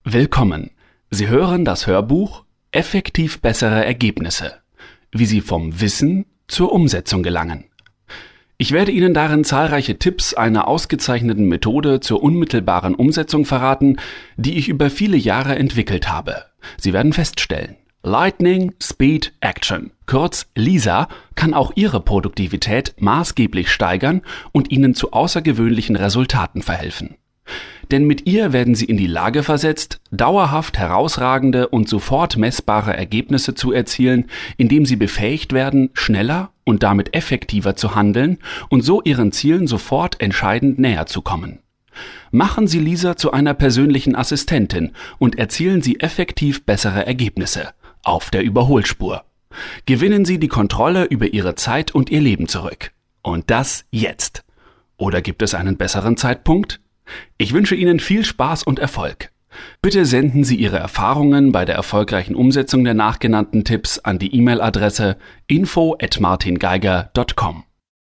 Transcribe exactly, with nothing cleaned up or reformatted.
Willkommen! Sie hören das Hörbuch Effektiv bessere Ergebnisse, wie Sie vom Wissen zur Umsetzung gelangen. Ich werde Ihnen darin zahlreiche Tipps einer ausgezeichneten Methode zur unmittelbaren Umsetzung verraten, die ich über viele Jahre entwickelt habe. Sie werden feststellen, Lightning Speed Action, kurz LISA, kann auch Ihre Produktivität maßgeblich steigern und Ihnen zu außergewöhnlichen Resultaten verhelfen. Denn mit ihr werden Sie in die Lage versetzt, dauerhaft herausragende und sofort messbare Ergebnisse zu erzielen, indem Sie befähigt werden, schneller und damit effektiver zu handeln und so Ihren Zielen sofort entscheidend näher zu kommen. Machen Sie Lisa zu einer persönlichen Assistentin und erzielen Sie effektiv bessere Ergebnisse auf der Überholspur. Gewinnen Sie die Kontrolle über Ihre Zeit und Ihr Leben zurück. Und das jetzt. Oder gibt es einen besseren Zeitpunkt? Ich wünsche Ihnen viel Spaß und Erfolg. Bitte senden Sie Ihre Erfahrungen bei der erfolgreichen Umsetzung der nachgenannten Tipps an die E-Mail-Adresse info at martin geiger punkt com.